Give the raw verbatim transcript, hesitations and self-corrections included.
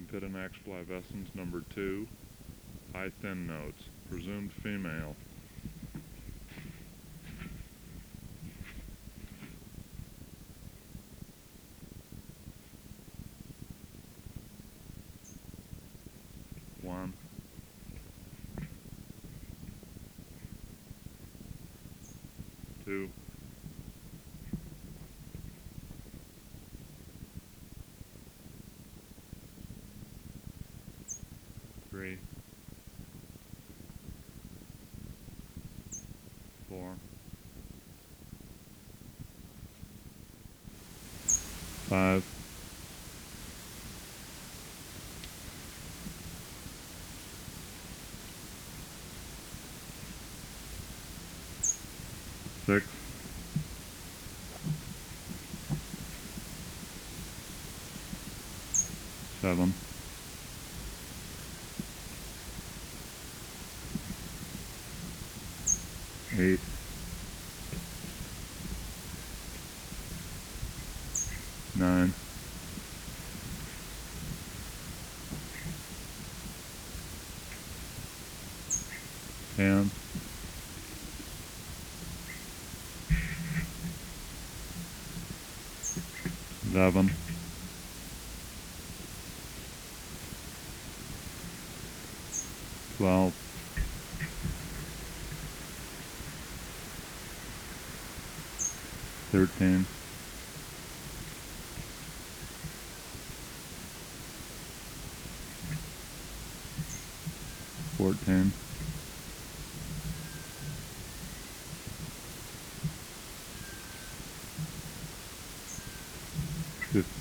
Epidanax flavescens number two, high thin notes, presumed female. One, two, three, four, five, six, seven, eight, nine, ten, eleven, twelve, thirteen, fourteen, fifteen.